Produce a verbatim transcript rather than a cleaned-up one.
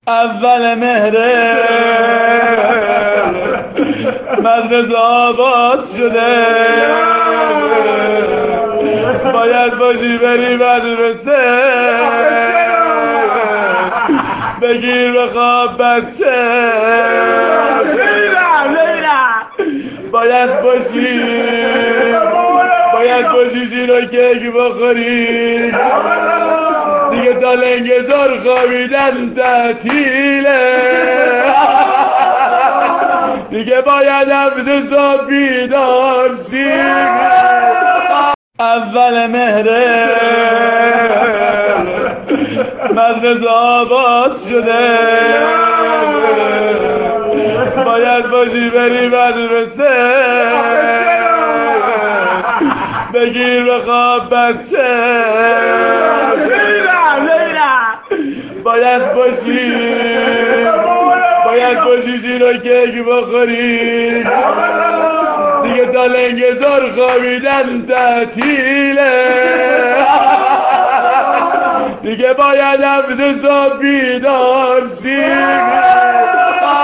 اول مهره مدرسه آباد شده، باید باشی بری مدرسه، بگیر بخواب بچه، باید باشی باید باشی شیر و کیک بخوری، دیگه تا لنگزار خوابیدن تعطیله، دیگه باید هفته صبح بیدار شی. اول مهره مدرسه آباد شده، باید باشی بری مدرسه، بگیر بخواب بچه، باید باشی باید باشی شیر و کیک بخوری، دیگه تا لنگزار خوابیدن تعطیله، دیگه باید هفته صبح بیدار شی.